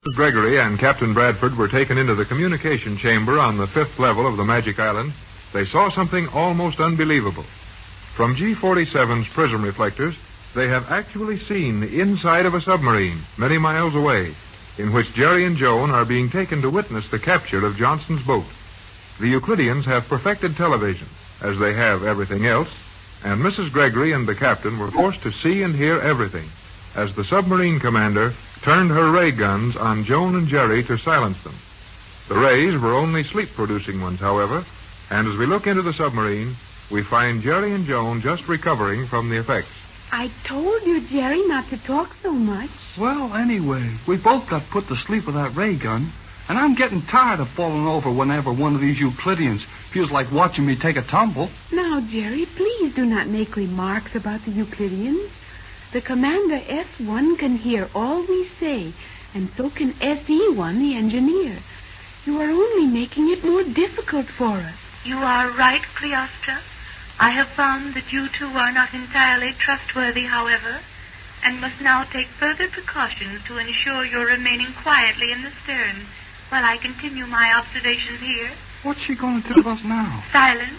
Gregory and Captain Bradford were taken into the communication chamber on the 5th level of the Magic Island. They saw something almost unbelievable. From G-47's prism reflectors, they have actually seen the inside of a submarine many miles away, in which Jerry and Joan are being taken to witness the capture of Johnson's boat. The Euclideans have perfected television, as they have everything else, and Mrs. Gregory and the captain were forced to see and hear everything, as the submarine commander turned her ray guns on Joan and Jerry to silence them. The rays were only sleep-producing ones, however, and as we look into the submarine, we find Jerry and Joan just recovering from the effects. I told you, Jerry, not to talk so much. Well, anyway, we both got put to sleep with that ray gun, and I'm getting tired of falling over whenever one of these Euclideans feels like watching me take a tumble. Now, Jerry, please do not make remarks about the Euclideans. The Commander S1 can hear all we say, and so can SE1, the engineer. You are only making it more difficult for us. You are right, Cleostra. I have found that you two are not entirely trustworthy, however, and must now take further precautions to ensure your remaining quietly in the stern while I continue my observations here. What's she going to do to us now? Silence.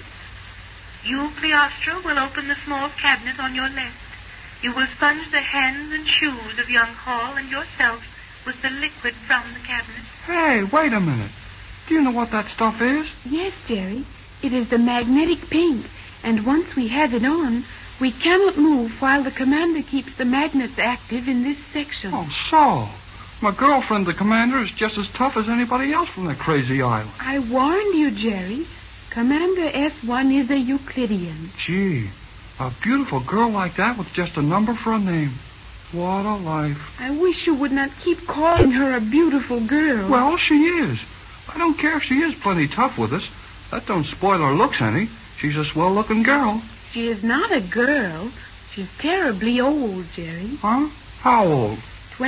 You, Cleostra, will open the small cabinet on your left. You will sponge the hands and shoes of young Hall and yourself with the liquid from the cabinet. Hey, wait a minute. Do you know what that stuff is? Yes, Jerry. It is the magnetic paint, and once we have it on, we cannot move while the commander keeps the magnets active in this section. Oh, so my girlfriend, the commander, is just as tough as anybody else from that crazy island. I warned you, Jerry. Commander S1 is a Euclidean. Gee, a beautiful girl like that with just a number for a name. What a life. I wish you would not keep calling her a beautiful girl. Well, she is. I don't care if she is plenty tough with us. That don't spoil her looks any. She's a swell-looking girl. She is not a girl. She's terribly old, Jerry. Huh? How old?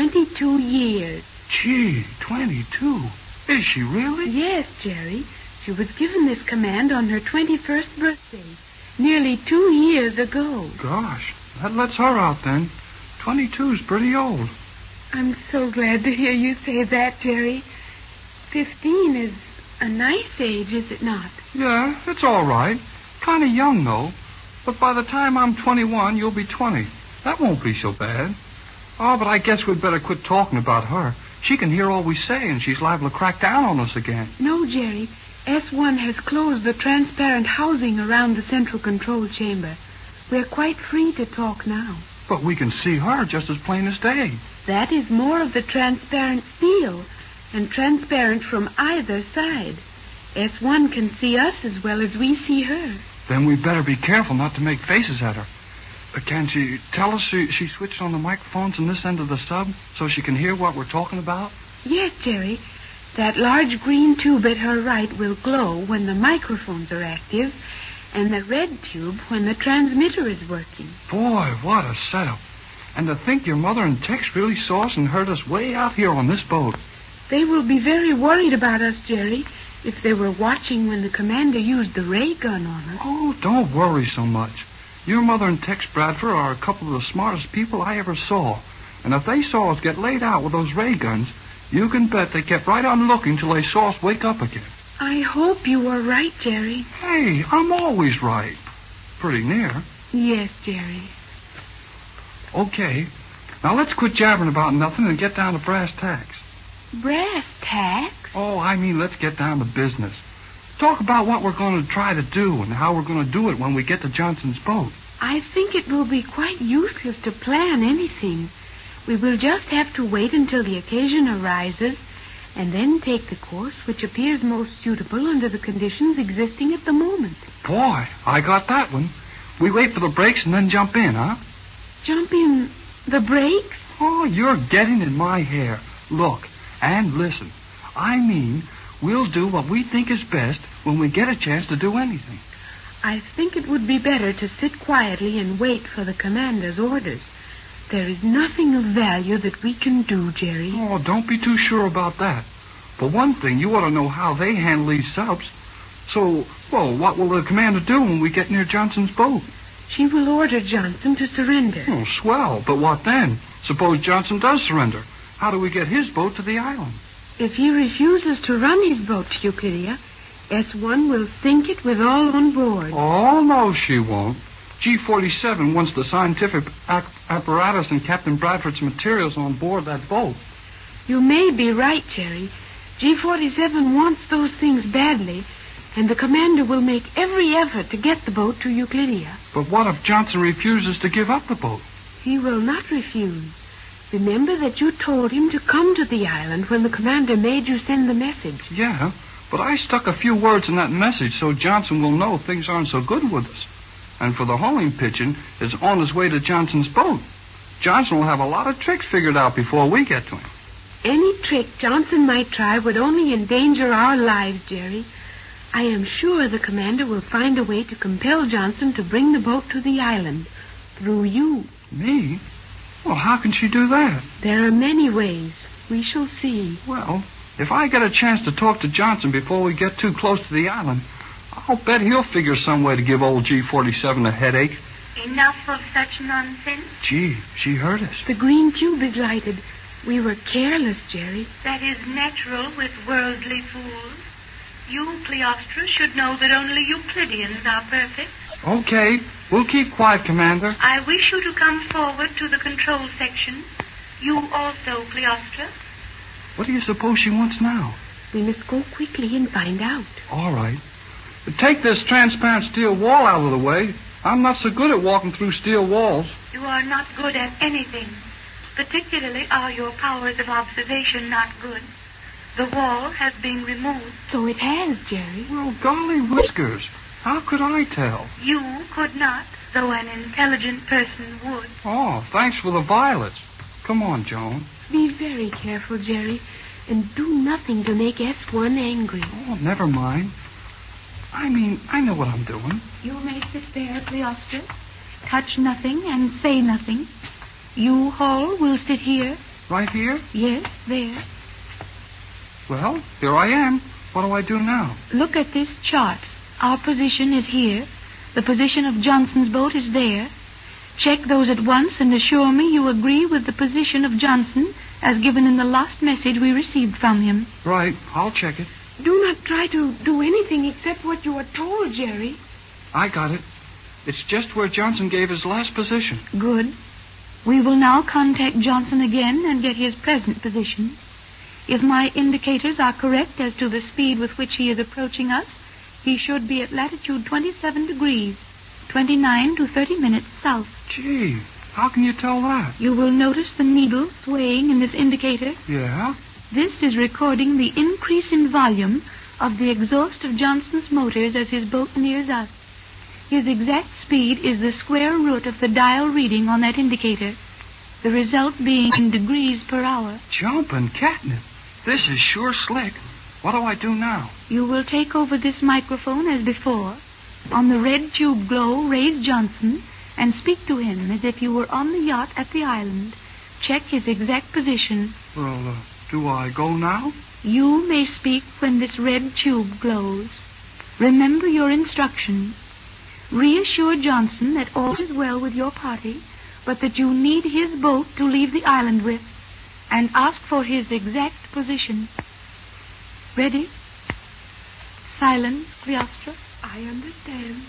22 years. Gee, 22. Is she really? Yes, Jerry. She was given this command on her 21st birthday, nearly 2 years ago. Gosh, that lets her out then. 22's pretty old. I'm so glad to hear you say that, Jerry. 15 is a nice age, is it not? Yeah, it's all right. Kind of young, though. But by the time I'm 21, you'll be 20. That won't be so bad. Oh, but I guess we'd better quit talking about her. She can hear all we say, and she's liable to crack down on us again. No, Jerry. S1 has closed the transparent housing around the central control chamber. We're quite free to talk now. But we can see her just as plain as day. That is more of the transparent steel, and transparent from either side. S1 can see us as well as we see her. Then we better be careful not to make faces at her. Can she tell us she switched on the microphones on this end of the sub so she can hear what we're talking about? Yes, Jerry. That large green tube at her right will glow when the microphones are active, and the red tube when the transmitter is working. Boy, what a setup. And to think your mother and Tex really saw us and heard us way out here on this boat. They will be very worried about us, Jerry, if they were watching when the commander used the ray gun on us. Oh, don't worry so much. Your mother and Tex Bradford are a couple of the smartest people I ever saw. And if they saw us get laid out with those ray guns, you can bet they kept right on looking till they saw us wake up again. I hope you are right, Jerry. Hey, I'm always right. Pretty near. Yes, Jerry. Okay. Now let's quit jabbering about nothing and get down to brass tacks. Brass tacks? Oh, I mean, let's get down to business. Talk about what we're going to try to do and how we're going to do it when we get to Johnson's boat. I think it will be quite useless to plan anything. We will just have to wait until the occasion arises and then take the course which appears most suitable under the conditions existing at the moment. Boy, I got that one. We wait for the brakes and then jump in, huh? Jump in the brakes? Oh, you're getting in my hair. Look, and listen. I mean, we'll do what we think is best when we get a chance to do anything. I think it would be better to sit quietly and wait for the commander's orders. There is nothing of value that we can do, Jerry. Oh, don't be too sure about that. For one thing, you ought to know how they handle these subs. So, well, what will the commander do when we get near Johnson's boat? She will order Johnson to surrender. Oh, swell. But what then? Suppose Johnson does surrender. How do we get his boat to the island? If he refuses to run his boat to Euclidia, S1 will sink it with all on board. Oh, no, she won't. G47 wants the scientific apparatus and Captain Bradford's materials on board that boat. You may be right, Jerry. G47 wants those things badly, and the commander will make every effort to get the boat to Euclidia. But what if Johnson refuses to give up the boat? He will not refuse. Remember that you told him to come to the island when the commander made you send the message. Yeah, but I stuck a few words in that message so Johnson will know things aren't so good with us. And for the homing pigeon is on his way to Johnson's boat. Johnson will have a lot of tricks figured out before we get to him. Any trick Johnson might try would only endanger our lives, Jerry. I am sure the commander will find a way to compel Johnson to bring the boat to the island. Through you. Me? Well, how can she do that? There are many ways. We shall see. Well, if I get a chance to talk to Johnson before we get too close to the island, I'll bet he'll figure some way to give old G47 a headache. Enough of such nonsense. Gee, she heard us. The green tube is lighted. We were careless, Jerry. That is natural with worldly fools. You, Cleostra, should know that only Euclideans are perfect. Okay, we'll keep quiet, Commander. I wish you to come forward to the control section. You also, Cleostra. What do you suppose she wants now? We must go quickly and find out. All right. Take this transparent steel wall out of the way. I'm not so good at walking through steel walls. You are not good at anything. Particularly are your powers of observation not good. The wall has been removed. So it has, Jerry. Well, golly whiskers. How could I tell? You could not, though an intelligent person would. Oh, thanks for the violets. Come on, Joan. Be very careful, Jerry, and do nothing to make S1 angry. Oh, never mind. I know what I'm doing. You may sit there, Cleostra. Touch nothing and say nothing. You, Hall, will sit here. Right here? Yes, there. Well, here I am. What do I do now? Look at this chart. Our position is here. The position of Johnson's boat is there. Check those at once and assure me you agree with the position of Johnson as given in the last message we received from him. Right. I'll check it. Do not try to do anything except what you are told, Jerry. I got it. It's just where Johnson gave his last position. Good. We will now contact Johnson again and get his present position. If my indicators are correct as to the speed with which he is approaching us, he should be at latitude 27 degrees, 29 to 30 minutes south. Gee, how can you tell that? You will notice the needle swaying in this indicator. Yeah? This is recording the increase in volume of the exhaust of Johnson's motors as his boat nears us. His exact speed is the square root of the dial reading on that indicator, the result being in degrees per hour. Jumping catnip. This is sure slick. What do I do now? You will take over this microphone as before. On the red tube glow, raise Johnson and speak to him as if you were on the yacht at the island. Check his exact position. Well, do I go now? You may speak when this red tube glows. Remember your instructions. Reassure Johnson that all is well with your party, but that you need his boat to leave the island with, and ask for his exact position. Ready? Silence, Cleostra. I understand.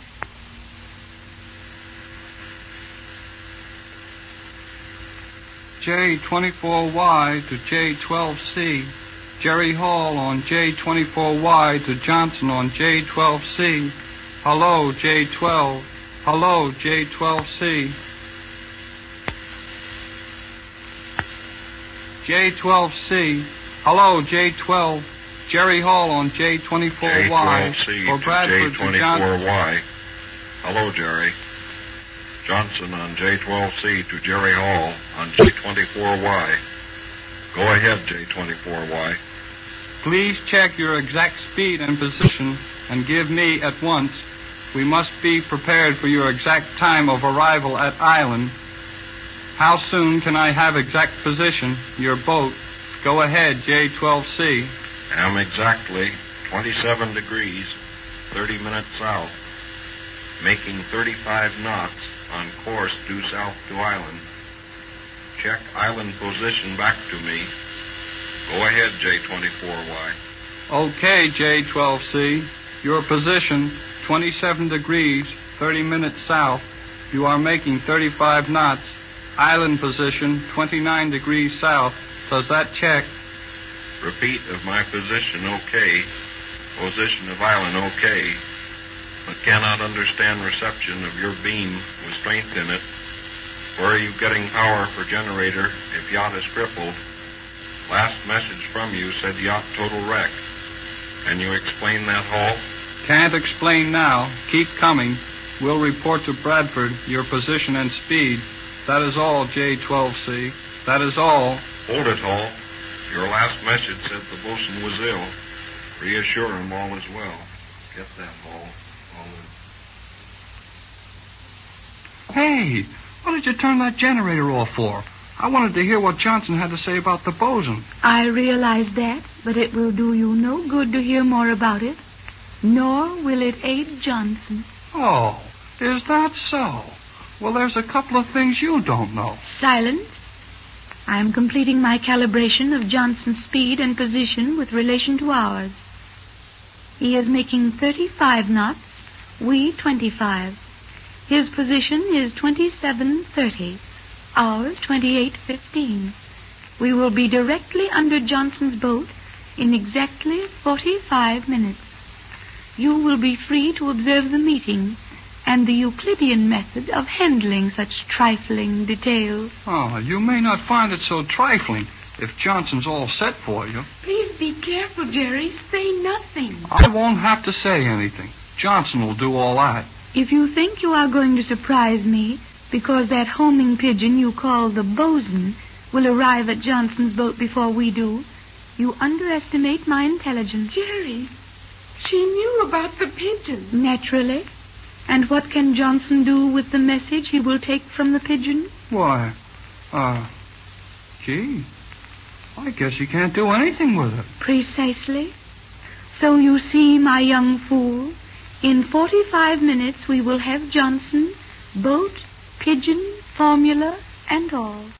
J24Y to J12C. Jerry Hall on J24Y to Johnson on J12C. Hello, J12. Hello, J12C. J12C. Hello, J12. Jerry Hall on J24Y. J12C for to Bradford to Johnson. J24Y. Hello, Jerry. Johnson on J12C to Jerry Hall on J24Y. Go ahead, J24Y. Please check your exact speed and position and give me at once. We must be prepared for your exact time of arrival at island. How soon can I have exact position? Your boat. Go ahead, J12C. Am exactly 27 degrees, 30 minutes south, making 35 knots on course due south to island. check island position back to me. Go ahead, J24Y. Okay, J12C. Your position, 27 degrees, 30 minutes south. You are making 35 knots. Island position, 29 degrees south. Does that check? Repeat of my position, okay. Position of island, okay. But cannot understand reception of your beam with strength in it. Where are you getting power for generator if yacht is crippled? Last message from you said yacht total wreck. Can you explain that, Hall? Can't explain now. Keep coming. We'll report to Bradford your position and speed. That is all, J12C. That is all. Hold it, Hall. Your last message said the bosun was ill. Reassure him all is well. Get that, Hall. All is... Hey, what did you turn that generator off for? I wanted to hear what Johnson had to say about the bosun. I realize that, but it will do you no good to hear more about it. Nor will it aid Johnson. Oh, is that so? Well, there's a couple of things you don't know. Silence. I am completing my calibration of Johnson's speed and position with relation to ours. He is making 35 knots, we 25. His position is 27:30, ours 28:15. We will be directly under Johnson's boat in exactly 45 minutes. You will be free to observe the meeting and the Euclidean method of handling such trifling details. Oh, you may not find it so trifling if Johnson's all set for you. Please be careful, Jerry. Say nothing. I won't have to say anything. Johnson will do all that. If you think you are going to surprise me because that homing pigeon you call the bosun will arrive at Johnson's boat before we do, you underestimate my intelligence. Jerry, she knew about the pigeon. Naturally. And what can Johnson do with the message he will take from the pigeon? Why, gee, I guess he can't do anything with it. Precisely. So you see, my young fool, in 45 minutes we will have Johnson, boat, pigeon, formula, and all.